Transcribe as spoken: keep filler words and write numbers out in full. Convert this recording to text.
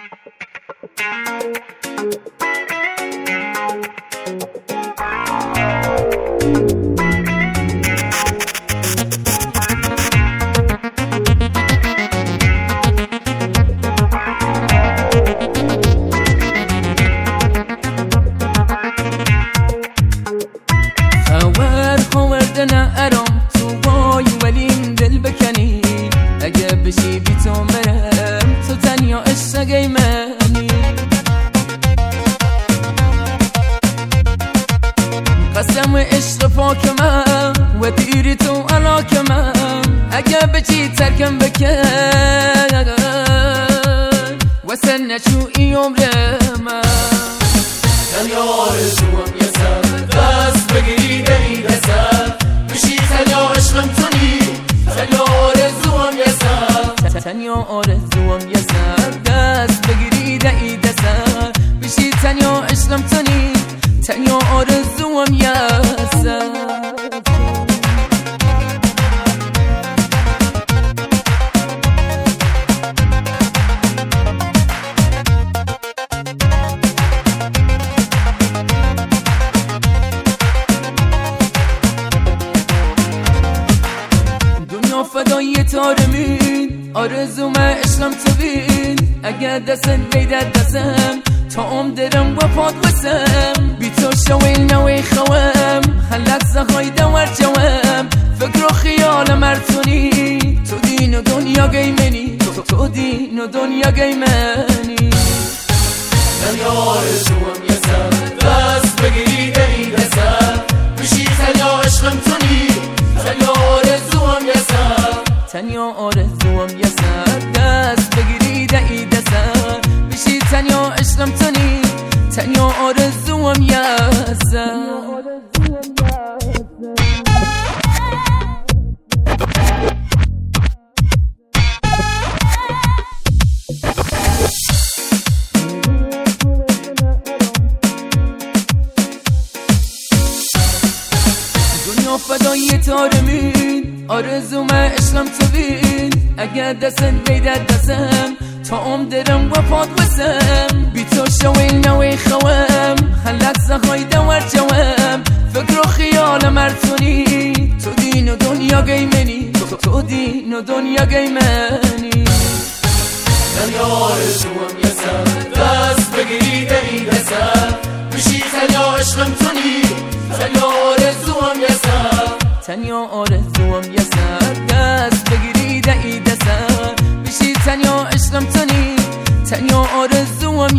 بشی بی تو مرم تو تنیا عشقی منی قسم عشق پاک من و دیری تو علاک من اگه بچی ترکم بکن و سن نچوی عمر من تنیا آرزوم یه سر دست بگیری دهی دستم بشی تنیا عشقم تونی تنیا آرزوم یه سر تنیا آرزوم یه سر دست بگیری دهی دستم بشی تنیا عشقم تونی تنیا آرزوم یه سر فدای تارمین آرزوم عشقم تو بین اگر دستن بیدر دستم تا ام درم و پاد بسم بی تو شویل نوی خوام خلق زخای دور جوام فکر و خیال مرتونی تو دین و دنیا گی منی تو دین و دنیا گی منی تنیا آرزوم یه سر دست بگیری دهی دستم بشی تنیا عشقم تونی تنیا آرزوم یه سر تنیا آرزوم یه سر دست بگیری دهی دستم بشی تنیا عشقم تونی تنیا آرزوم یه سر دنیا فدای تارمین آرزوم عشقم تو بین اگر دستن بیدر دستم تا ام درم و پاد بسم بی تو شویل نوی خوام خلق زخای دور جوام فکر و خیال مرتونی تو دین و دنیا گی منی تو دین و دنیا گی منی تنیا آرزوم یه سر دست بگیری دهی دستم بشی تنیا عشقم تونی تنیا آرزوم یه سر تنیا آرزوم یه سر دست بگیری دهی دستم بشی تنیا عشقم تونی تنیا آرزوم